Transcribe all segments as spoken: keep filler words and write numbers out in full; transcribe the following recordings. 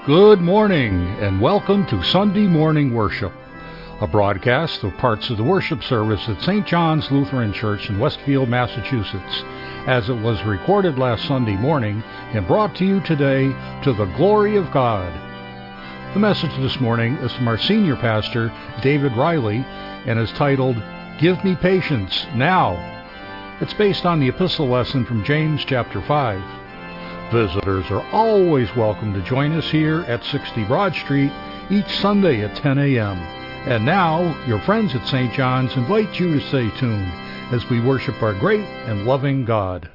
Good morning, and welcome to Sunday Morning Worship, a broadcast of parts of the worship service at Saint John's Lutheran Church in Westfield, Massachusetts, as it was recorded last Sunday morning and brought to you today to the glory of God. The message this morning is from our senior pastor, David Riley, and is titled, Give Me Patience Now. It's based on the epistle lesson from James chapter five. Visitors are always welcome to join us here at sixty Broad Street each Sunday at ten a.m. And now, your friends at Saint John's invite you to stay tuned as we worship our great and loving God.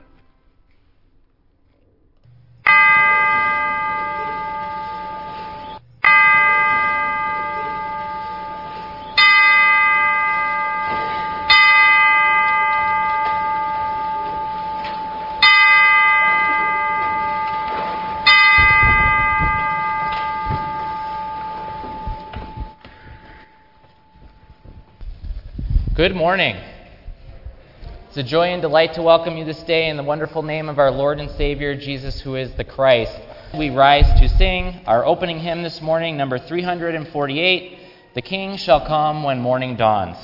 Good morning. It's a joy and delight to welcome you this day in the wonderful name of our Lord and Savior, Jesus, who is the Christ. We rise to sing our opening hymn this morning, number three hundred forty-eight, The King Shall Come When Morning Dawns.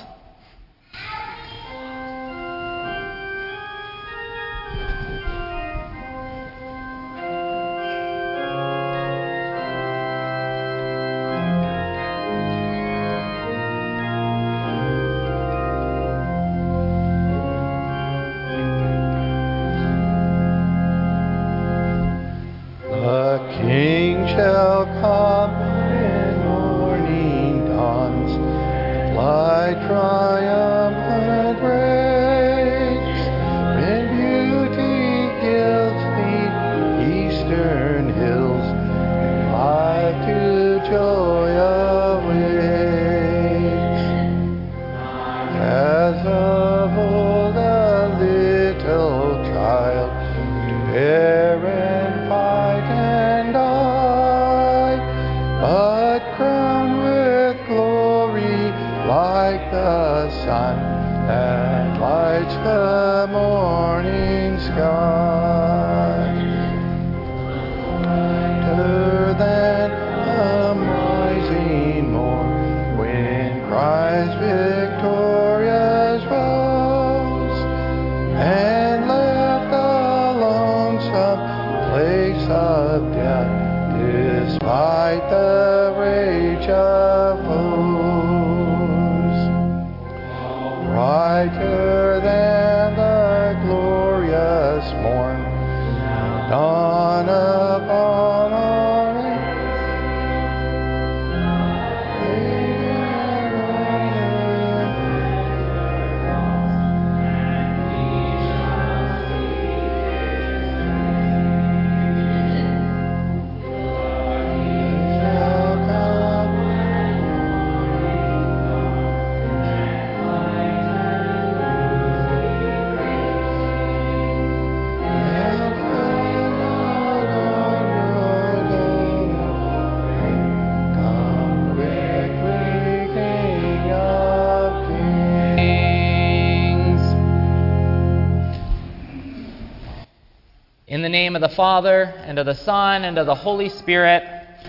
In the name of the Father, and of the Son, and of the Holy Spirit.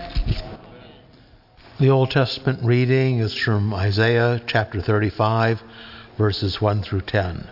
The Old Testament reading is from Isaiah chapter thirty-five, verses one through ten.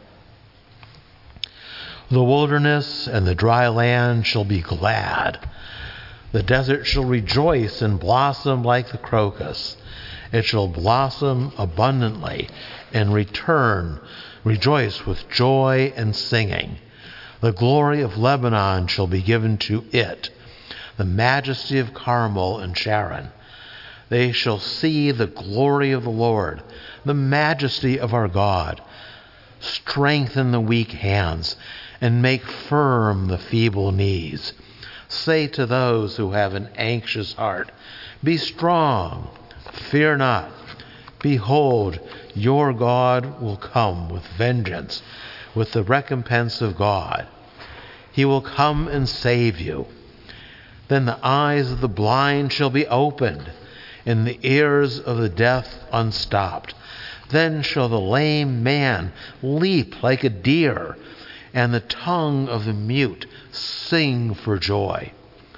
The wilderness and the dry land shall be glad. The desert shall rejoice and blossom like the crocus. It shall blossom abundantly and return, rejoice with joy and singing. The glory of Lebanon shall be given to it, the majesty of Carmel and Sharon. They shall see the glory of the Lord, the majesty of our God. Strengthen the weak hands and make firm the feeble knees. Say to those who have an anxious heart, be strong, fear not. Behold, your God will come with vengeance, with the recompense of God. He will come and save you. Then the eyes of the blind shall be opened, and the ears of the deaf unstopped. Then shall the lame man leap like a deer, and the tongue of the mute sing for joy.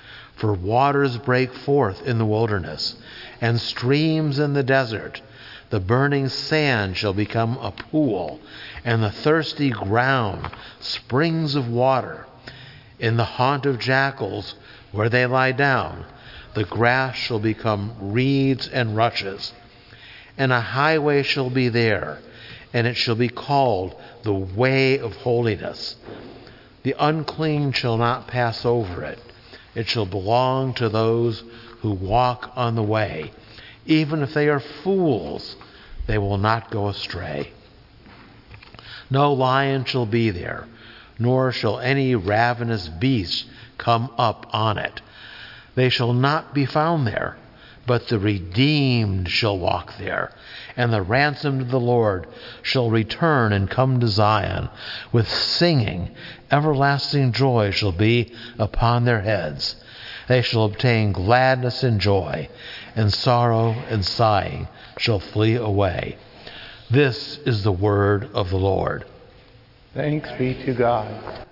For waters break forth in the wilderness, and streams in the desert. The burning sand shall become a pool, and the thirsty ground springs of water. In the haunt of jackals, where they lie down, the grass shall become reeds and rushes. And a highway shall be there, and it shall be called the way of holiness. The unclean shall not pass over it. It shall belong to those who walk on the way. Even if they are fools, they will not go astray. No lion shall be there, nor shall any ravenous beast come up on it. They shall not be found there, but the redeemed shall walk there, and the ransomed of the Lord shall return and come to Zion. With singing, everlasting joy shall be upon their heads. They shall obtain gladness and joy, and sorrow and sighing shall flee away. This is the word of the Lord. Thanks be to God.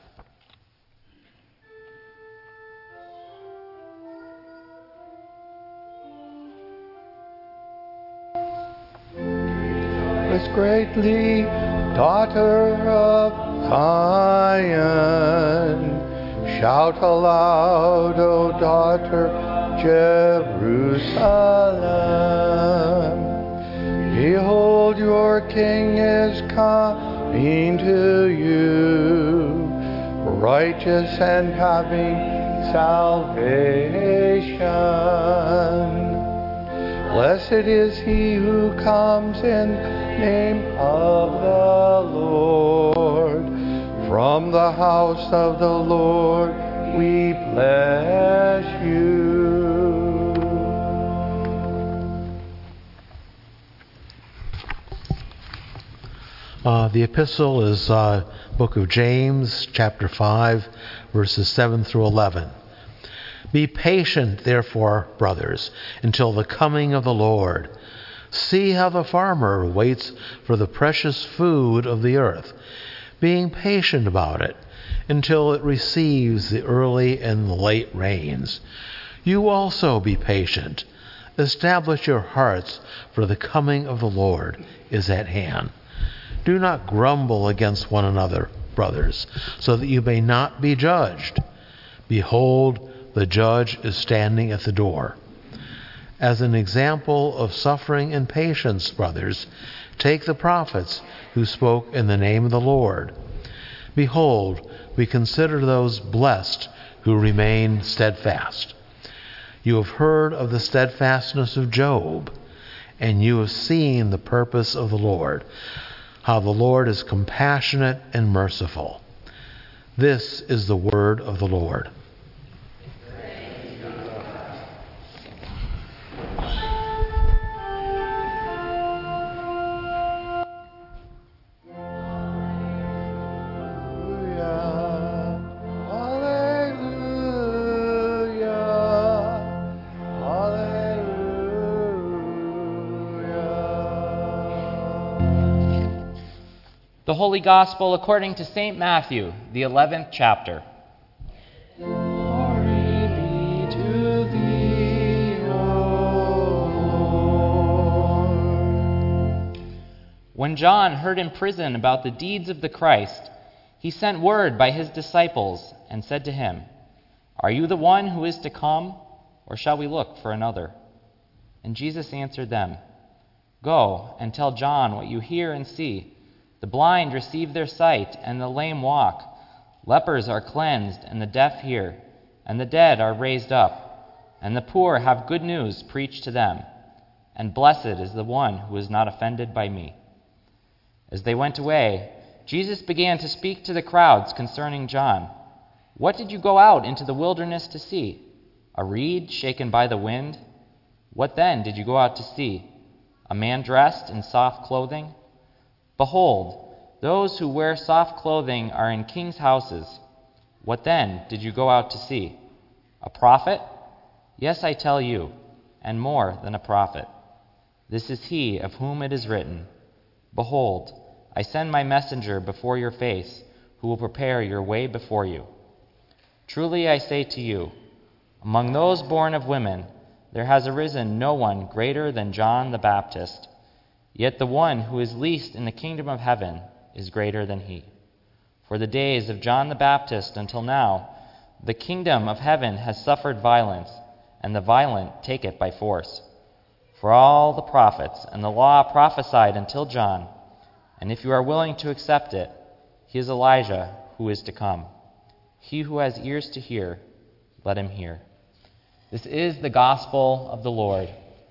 Was greatly, daughter of Zion. Shout aloud, O daughter Jerusalem. Behold, your king is coming to you, righteous and having salvation. Blessed is he who comes in the name of the Lord. From the house of the Lord we bless you. Uh, the epistle is uh, book of James, chapter five, verses seven through eleven. Be patient, therefore, brothers, until the coming of the Lord. See how the farmer waits for the precious food of the earth, being patient about it until it receives the early and the late rains. You also be patient. Establish your hearts, for the coming of the Lord is at hand. Do not grumble against one another, brothers, so that you may not be judged. Behold, the judge is standing at the door. As an example of suffering and patience, brothers, take the prophets who spoke in the name of the Lord. Behold, we consider those blessed who remain steadfast. You have heard of the steadfastness of Job, and you have seen the purpose of the Lord, how the Lord is compassionate and merciful. This is the word of the Lord. The Holy Gospel according to Saint Matthew, the eleventh chapter. Glory be to thee, O Lord. When John heard in prison about the deeds of the Christ, he sent word by his disciples and said to him, Are you the one who is to come, or shall we look for another? And Jesus answered them, Go and tell John what you hear and see. The blind receive their sight, and the lame walk. Lepers are cleansed, and the deaf hear, and the dead are raised up, and the poor have good news preached to them. And blessed is the one who is not offended by me. As they went away, Jesus began to speak to the crowds concerning John. What did you go out into the wilderness to see? A reed shaken by the wind? What then did you go out to see? A man dressed in soft clothing? Behold, those who wear soft clothing are in kings' houses. What then did you go out to see? A prophet? Yes, I tell you, and more than a prophet. This is he of whom it is written, Behold, I send my messenger before your face, who will prepare your way before you. Truly I say to you, Among those born of women, there has arisen no one greater than John the Baptist. Yet the one who is least in the kingdom of heaven is greater than he. For the days of John the Baptist until now, the kingdom of heaven has suffered violence, and the violent take it by force. For all the prophets and the law prophesied until John, and if you are willing to accept it, he is Elijah who is to come. He who has ears to hear, let him hear. This is the gospel of the Lord.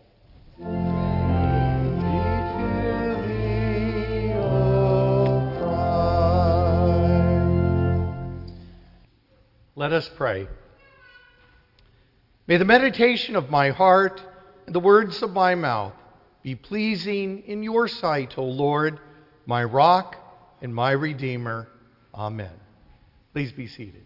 Let us pray. May the meditation of my heart and the words of my mouth be pleasing in your sight, O Lord, my rock and my redeemer. Amen. Please be seated.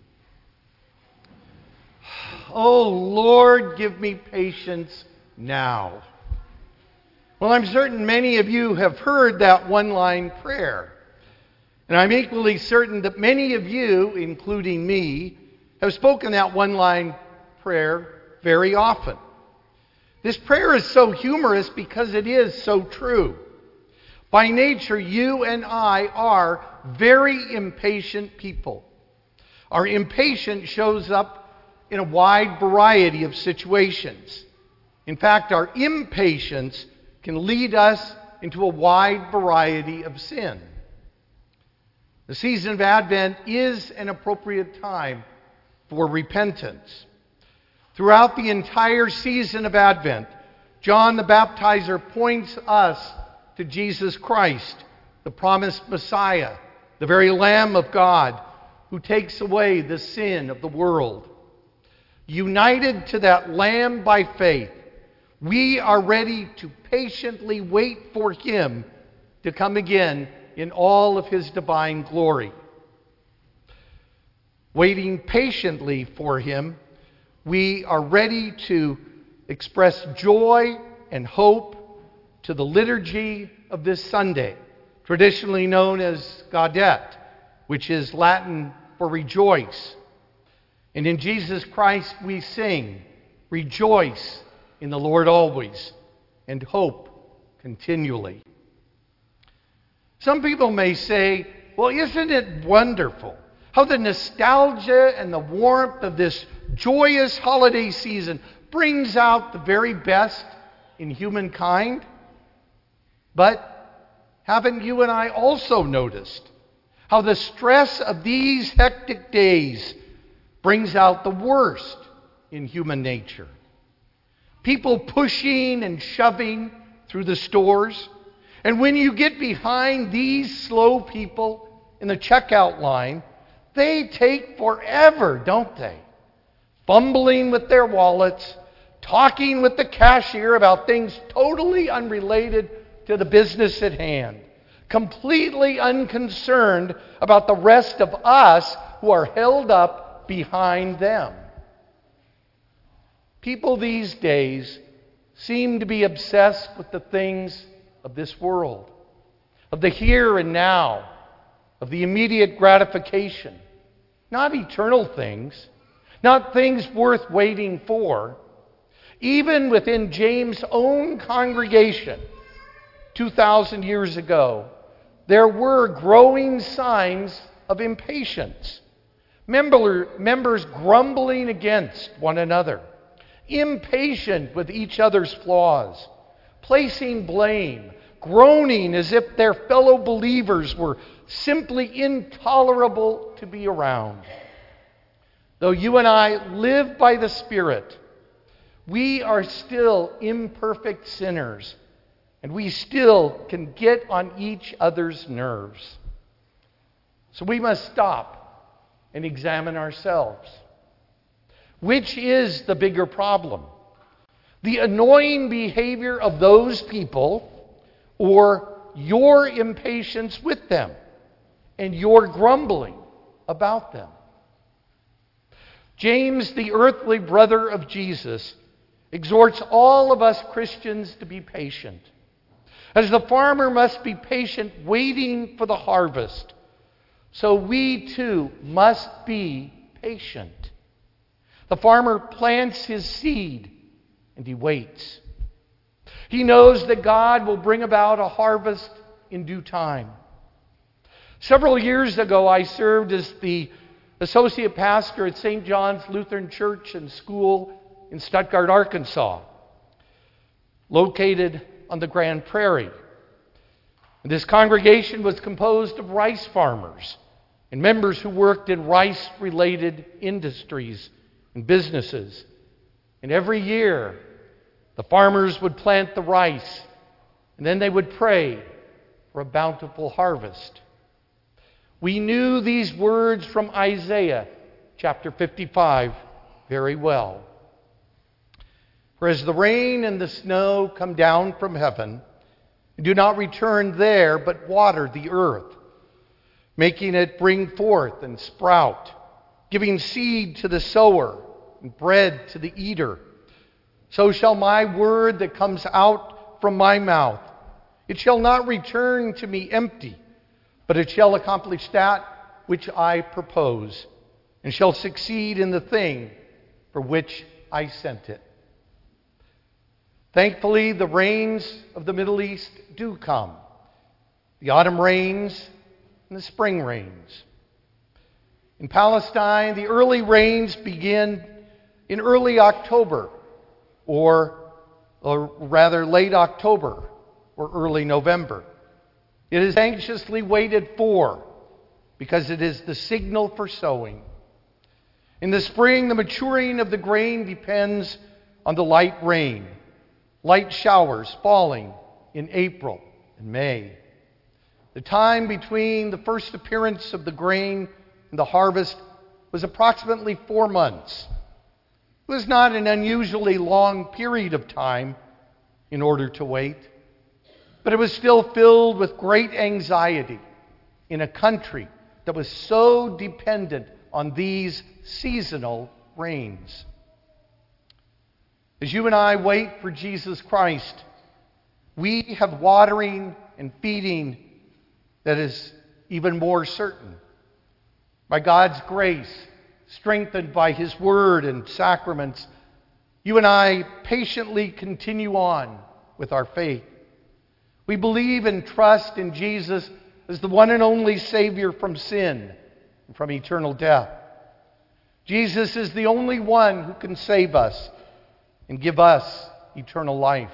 Oh Lord, give me patience now. Well, I'm certain many of you have heard that one-line prayer. And I'm equally certain that many of you, including me, have spoken that one-line prayer very often. This prayer is so humorous because it is so true. By nature, you and I are very impatient people. Our impatience shows up in a wide variety of situations. In fact, our impatience can lead us into a wide variety of sin. The season of Advent is an appropriate time for repentance. Throughout the entire season of Advent, John the Baptizer points us to Jesus Christ, the promised Messiah, the very Lamb of God who takes away the sin of the world. United to that Lamb by faith, we are ready to patiently wait for Him to come again in all of His divine glory. Waiting patiently for Him, we are ready to express joy and hope to the liturgy of this Sunday, traditionally known as Gaudete, which is Latin for rejoice. And in Jesus Christ we sing, rejoice in the Lord always, and hope continually. Some people may say, well, isn't it wonderful how the nostalgia and the warmth of this joyous holiday season brings out the very best in humankind? But haven't you and I also noticed how the stress of these hectic days brings out the worst in human nature? People pushing and shoving through the stores. And when you get behind these slow people in the checkout line, they take forever, don't they? Fumbling with their wallets, talking with the cashier about things totally unrelated to the business at hand, completely unconcerned about the rest of us who are held up behind them. People these days seem to be obsessed with the things of this world, of the here and now, of the immediate gratification, not eternal things, not things worth waiting for. Even within James' own congregation two thousand years ago, there were growing signs of impatience. Member, members grumbling against one another, impatient with each other's flaws, placing blame, groaning as if their fellow believers were simply intolerable to be around. Though you and I live by the Spirit, we are still imperfect sinners, and we still can get on each other's nerves. So we must stop and examine ourselves. Which is the bigger problem? The annoying behavior of those people, or your impatience with them and your grumbling about them? James, the earthly brother of Jesus, exhorts all of us Christians to be patient. As the farmer must be patient waiting for the harvest, so we too must be patient. The farmer plants his seed and he waits. He knows that God will bring about a harvest in due time. Several years ago, I served as the associate pastor at Saint John's Lutheran Church and School in Stuttgart, Arkansas, located on the Grand Prairie. And this congregation was composed of rice farmers and members who worked in rice-related industries and businesses. And every year, the farmers would plant the rice, and then they would pray for a bountiful harvest. We knew these words from Isaiah chapter fifty-five very well. For as the rain and the snow come down from heaven, and do not return there, but water the earth, making it bring forth and sprout, giving seed to the sower and bread to the eater, so shall my word that comes out from my mouth. It shall not return to me empty, but it shall accomplish that which I propose, and shall succeed in the thing for which I sent it. Thankfully, the rains of the Middle East do come. The autumn rains and the spring rains. In Palestine, the early rains begin in early October, or, or rather late October, or early November. It is anxiously waited for because it is the signal for sowing. In the spring, the maturing of the grain depends on the light rain, light showers falling in April and May. The time between the first appearance of the grain and the harvest was approximately four months. It was not an unusually long period of time in order to wait, but it was still filled with great anxiety in a country that was so dependent on these seasonal rains. As you and I wait for Jesus Christ, we have watering and feeding that is even more certain. By God's grace, strengthened by His Word and sacraments, you and I patiently continue on with our faith. We believe and trust in Jesus as the one and only Savior from sin and from eternal death. Jesus is the only one who can save us and give us eternal life.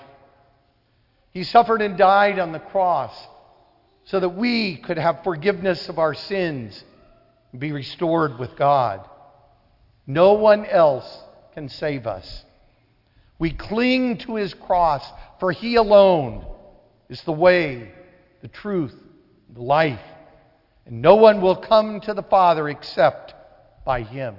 He suffered and died on the cross so that we could have forgiveness of our sins and be restored with God. No one else can save us. We cling to His cross, for He alone is the way, the truth, the life. And no one will come to the Father except by Him.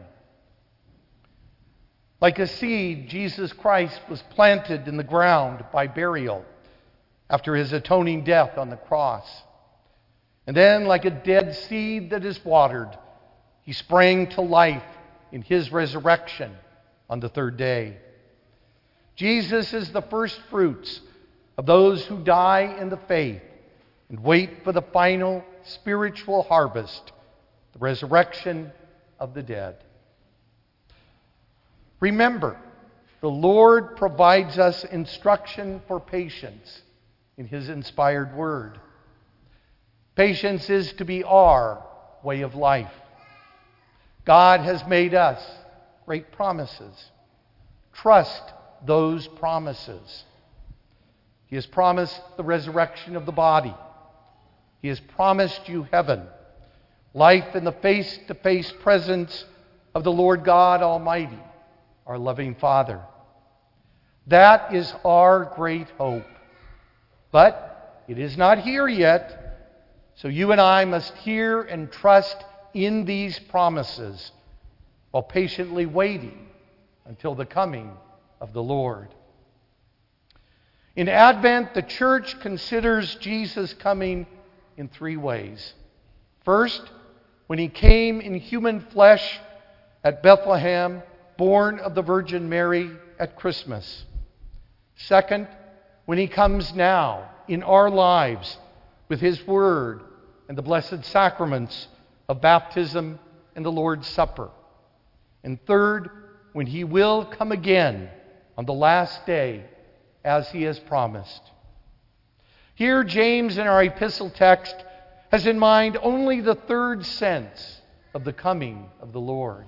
Like a seed, Jesus Christ was planted in the ground by burial after His atoning death on the cross. And then, like a dead seed that is watered, He sprang to life in His resurrection on the third day. Jesus is the first fruits of those who die in the faith and wait for the final spiritual harvest, the resurrection of the dead. Remember, the Lord provides us instruction for patience in His inspired word. Patience is to be our way of life. God has made us great promises. Trust those promises. He has promised the resurrection of the body. He has promised you heaven, life in the face-to-face presence of the Lord God Almighty, our loving Father. That is our great hope. But it is not here yet, so you and I must hear and trust in these promises while patiently waiting until the coming of the Lord. In Advent, the Church considers Jesus' coming in three ways. First, when He came in human flesh at Bethlehem, born of the Virgin Mary at Christmas. Second, when He comes now in our lives with His Word and the blessed sacraments of baptism and the Lord's Supper. And third, when he will come again on the last day as he has promised. Here, James in our epistle text has in mind only the third sense of the coming of the Lord.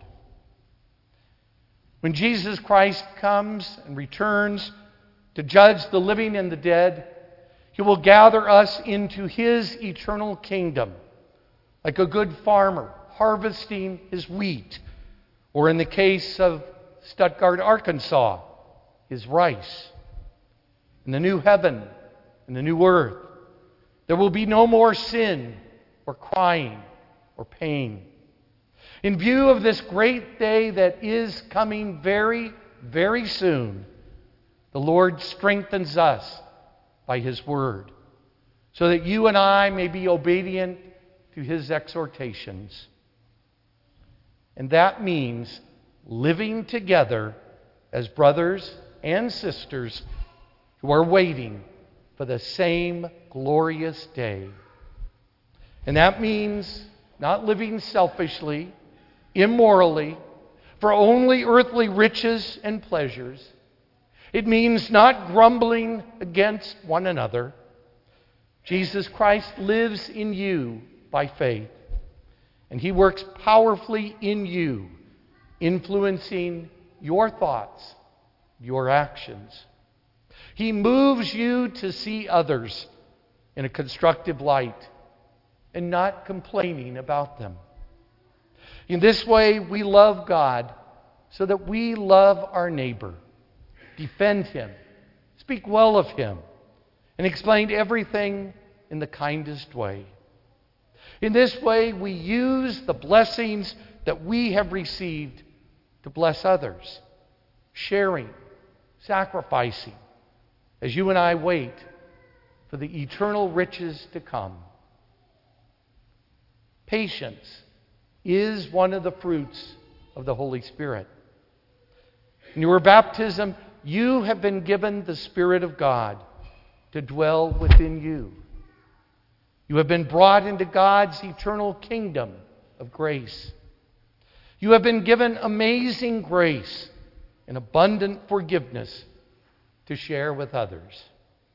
When Jesus Christ comes and returns to judge the living and the dead, he will gather us into his eternal kingdom, like a good farmer harvesting his wheat, or in the case of Stuttgart, Arkansas, his rice. In the new heaven and the new earth, there will be no more sin or crying or pain. In view of this great day that is coming very, very soon, the Lord strengthens us by his word, so that you and I may be obedient to his exhortations. And that means living together as brothers and sisters who are waiting for the same glorious day. And that means not living selfishly, immorally, for only earthly riches and pleasures. It means not grumbling against one another. Jesus Christ lives in you by faith, and he works powerfully in you, influencing your thoughts, your actions. He moves you to see others in a constructive light and not complaining about them. In this way, we love God so that we love our neighbor, defend him, speak well of him, and explain everything in the kindest way. In this way, we use the blessings that we have received to bless others, sharing, sacrificing, as you and I wait for the eternal riches to come. Patience is one of the fruits of the Holy Spirit. In your baptism, you have been given the Spirit of God to dwell within you. You have been brought into God's eternal kingdom of grace. You have been given amazing grace and abundant forgiveness to share with others.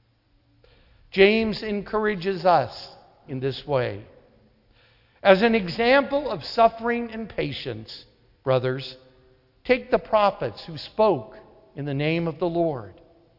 James encourages us in this way. As an example of suffering and patience, brothers, take the prophets who spoke in the name of the Lord.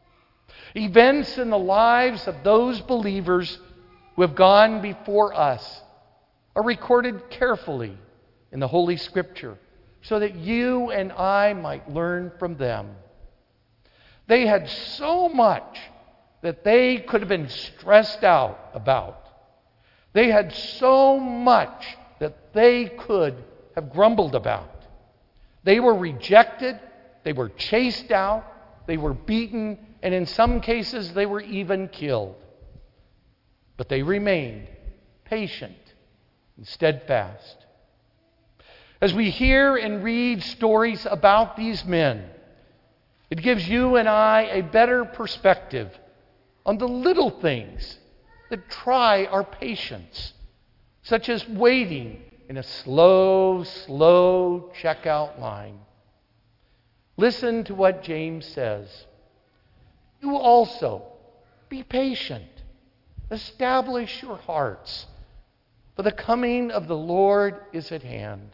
Events in the lives of those believers who have gone before us are recorded carefully in the Holy Scripture so that you and I might learn from them. They had so much that they could have been stressed out about. They had so much that they could have grumbled about. They were rejected, they were chased out, they were beaten, and in some cases they were even killed. But they remained patient and steadfast. As we hear and read stories about these men, it gives you and I a better perspective on the little things that try our patience, such as waiting in a slow, slow checkout line. Listen to what James says. You also be patient. Establish your hearts, for the coming of the Lord is at hand.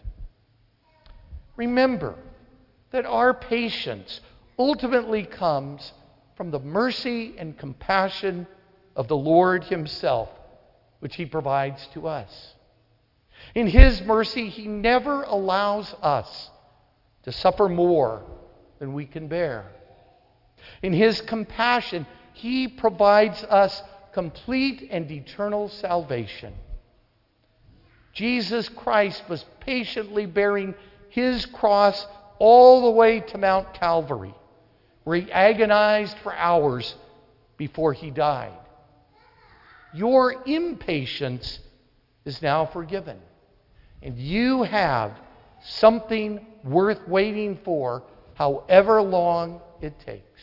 Remember that our patience ultimately comes from the mercy and compassion of the Lord himself, which he provides to us. In his mercy, he never allows us to suffer more than we can bear. In his compassion, he provides us complete and eternal salvation. Jesus Christ was patiently bearing his cross all the way to Mount Calvary, where he agonized for hours before he died. Your impatience is now forgiven, and you have something worth waiting for, however long it takes.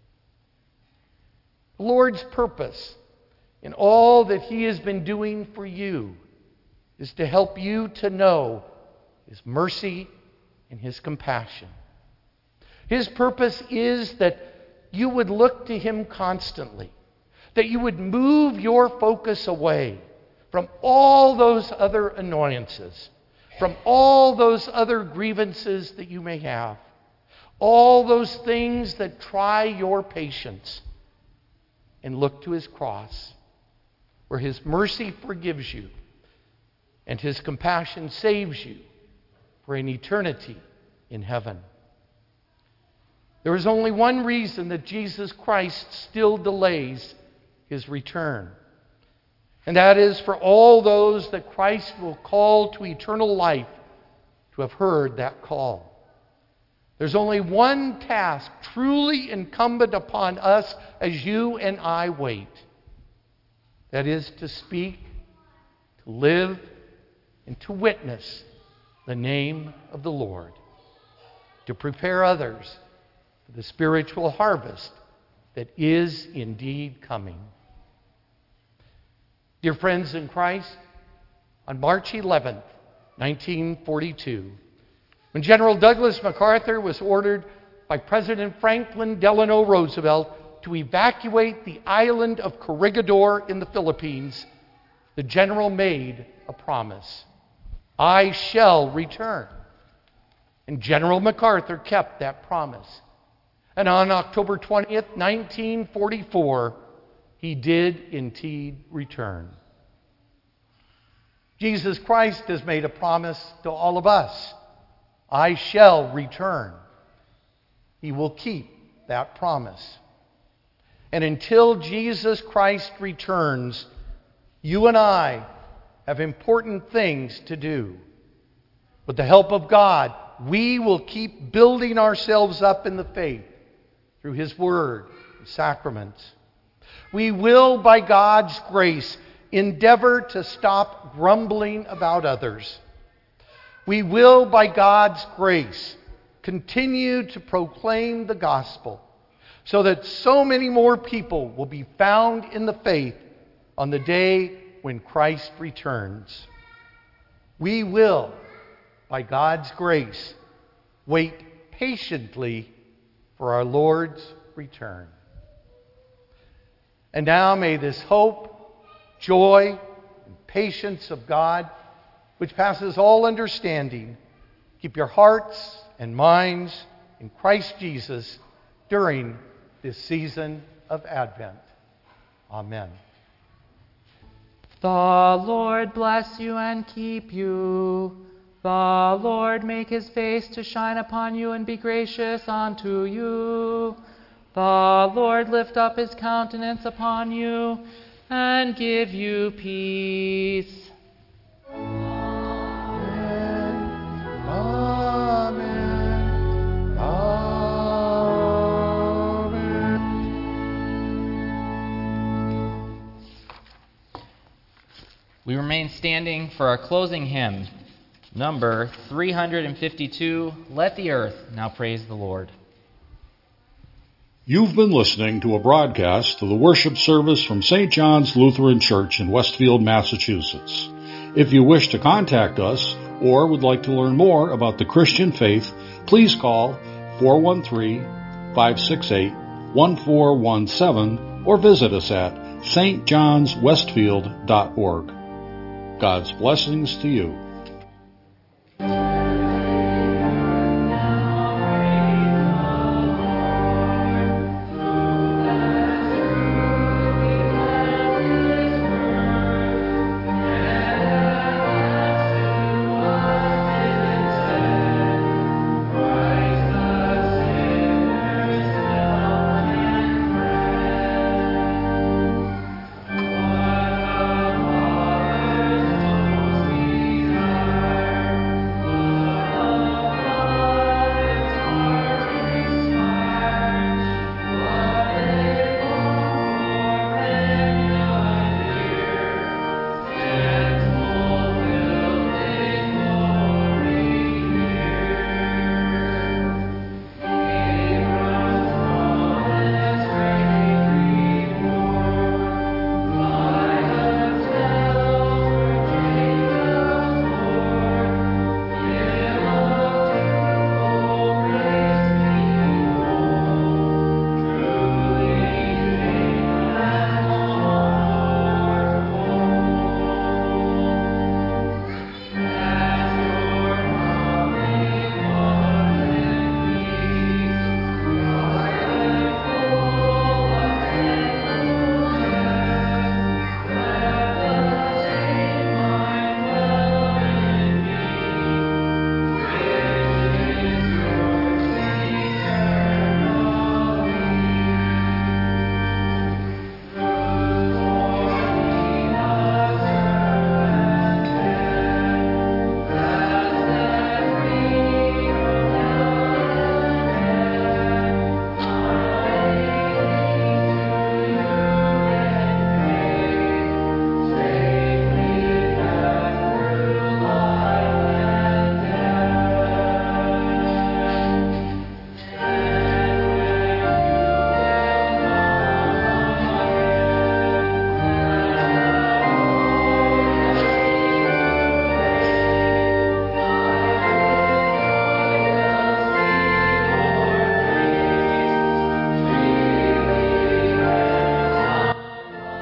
The Lord's purpose in all that he has been doing for you is to help you to know his mercy and his compassion. His purpose is that you would look to Him constantly, that you would move your focus away from all those other annoyances, from all those other grievances that you may have, all those things that try your patience, and look to His cross, where His mercy forgives you and His compassion saves you for an eternity in heaven. There is only one reason that Jesus Christ still delays His return, and that is for all those that Christ will call to eternal life to have heard that call. There's only one task truly incumbent upon us as you and I wait. That is to speak, to live, and to witness the name of the Lord, to prepare others for the spiritual harvest that is indeed coming. Dear friends in Christ, on March eleventh, nineteen forty-two, when General Douglas MacArthur was ordered by President Franklin Delano Roosevelt to evacuate the island of Corregidor in the Philippines, the general made a promise. I shall return. And General MacArthur kept that promise. And on October twentieth, nineteen forty-four, he did indeed return. Jesus Christ has made a promise to all of us. I shall return. He will keep that promise. And until Jesus Christ returns, you and I have important things to do. With the help of God, we will keep building ourselves up in the faith through His Word and sacraments. We will, by God's grace, endeavor to stop grumbling about others. We will, by God's grace, continue to proclaim the gospel so that so many more people will be found in the faith on the day when Christ returns. We will, by God's grace, wait patiently for our Lord's return. And now may this hope, joy, and patience of God, which passes all understanding, keep your hearts and minds in Christ Jesus during this season of Advent. Amen. The Lord bless you and keep you. The Lord make His face to shine upon you and be gracious unto you. The Lord lift up His countenance upon you and give you peace. Amen. Amen. Amen. We remain standing for our closing hymn, number three hundred fifty-two, Let the Earth Now Praise the Lord. You've been listening to a broadcast of the worship service from Saint John's Lutheran Church in Westfield, Massachusetts. If you wish to contact us or would like to learn more about the Christian faith, please call four one three, five six eight, one four one seven or visit us at s t johns westfield dot org. God's blessings to you.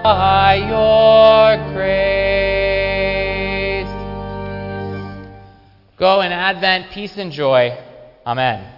by your grace. Go in Advent, peace and joy. Amen.